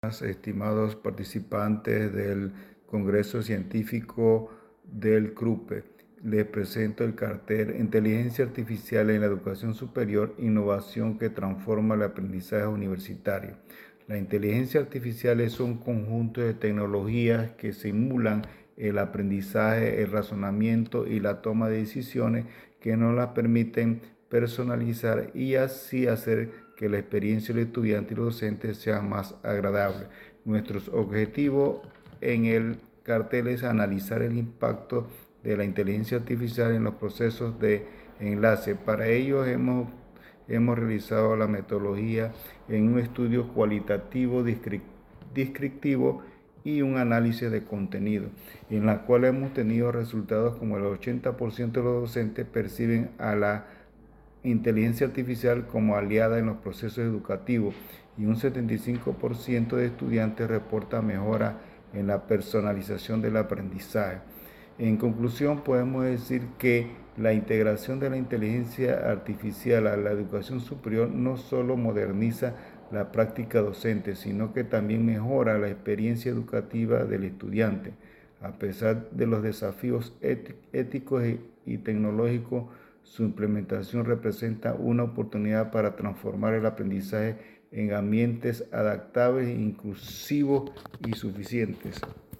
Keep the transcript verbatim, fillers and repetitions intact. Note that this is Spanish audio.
Estimados participantes del Congreso Científico del CRUPE, les presento el cartel Inteligencia Artificial en la Educación Superior, innovación que transforma el aprendizaje universitario. La inteligencia artificial es un conjunto de tecnologías que simulan el aprendizaje, el razonamiento y la toma de decisiones que nos las permiten personalizar y así hacer que la experiencia del estudiante y los docentes sea más agradable. Nuestros objetivos en el cartel es analizar el impacto de la inteligencia artificial en los procesos de enlace. Para ello hemos, hemos realizado la metodología en un estudio cualitativo, descriptivo y un análisis de contenido, en la cual hemos tenido resultados como el ochenta por ciento de los docentes perciben a la inteligencia artificial como aliada en los procesos educativos y un setenta y cinco por ciento de estudiantes reporta mejora en la personalización del aprendizaje. En conclusión, podemos decir que la integración de la inteligencia artificial a la educación superior no solo moderniza la práctica docente, sino que también mejora la experiencia educativa del estudiante. A pesar de los desafíos éticos y tecnológicos, su implementación representa una oportunidad para transformar el aprendizaje en ambientes adaptables, inclusivos y suficientes.